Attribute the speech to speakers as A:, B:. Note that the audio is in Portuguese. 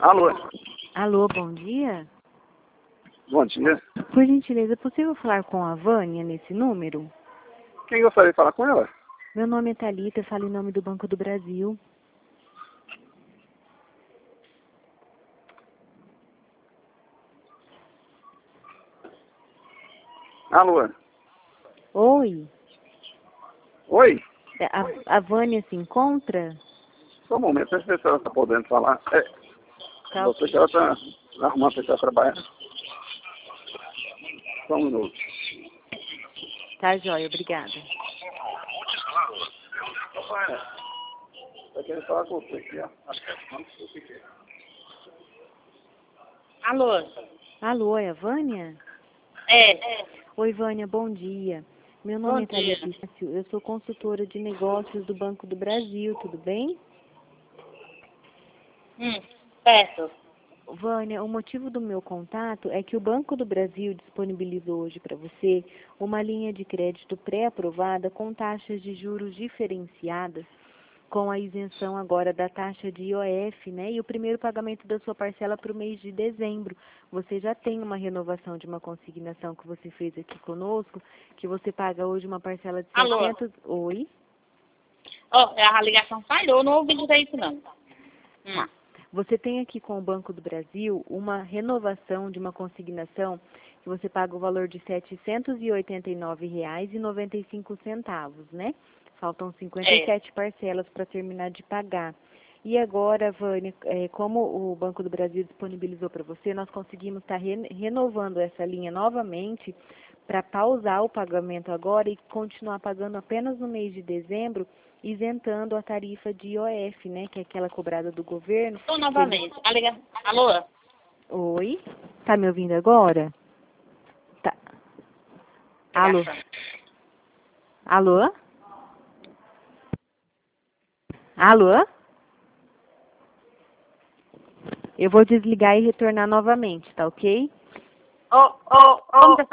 A: Alô?
B: Alô, bom dia.
A: Bom dia.
B: Por gentileza, é possível falar com a Vânia nesse número?
A: Quem gostaria de falar com ela?
B: Meu nome é Thalita, eu falo em nome do Banco do Brasil.
A: Alô?
B: Oi,
A: Oi?
B: a Vânia se encontra?
A: Só um momento, deixa eu ver se ela está podendo falar.
B: Tá,
A: Você que ela está arrumando para trabalhar. Só um minuto.
B: tá jóia, obrigada.
A: Eu quero falar com você aqui, ó.
C: Alô?
B: Alô, é a Vânia?
C: É.
B: Oi, Vânia, bom dia. Meu nome é
C: Bom dia.
B: Thalita, eu sou consultora de negócios do Banco do Brasil, tudo bem?
C: Certo.
B: Vânia, o motivo do meu contato é que o Banco do Brasil disponibilizou hoje para você uma linha de crédito pré-aprovada com taxas de juros diferenciadas, com a isenção agora da taxa de IOF, né? E o primeiro pagamento da sua parcela para o mês de dezembro. Você já tem uma renovação de uma consignação que você fez aqui conosco, que você paga hoje uma parcela de
C: Alô?
B: 600... Oi?
C: A ligação falhou, não ouvi direito não.
B: Você tem aqui com o Banco do Brasil uma renovação de uma consignação que você paga o valor de R$ 789,95, né? Faltam 57 parcelas para terminar de pagar. E agora, Vânia, como o Banco do Brasil disponibilizou para você, nós conseguimos estar renovando essa linha novamente para pausar o pagamento agora e continuar pagando apenas no mês de dezembro, isentando a tarifa de IOF, né, que é aquela cobrada do governo.
C: Estou novamente. Alô?
B: Oi? Tá me ouvindo agora? Tá. Alô? Alô? Alô? Eu vou desligar e retornar novamente, tá ok?
C: Como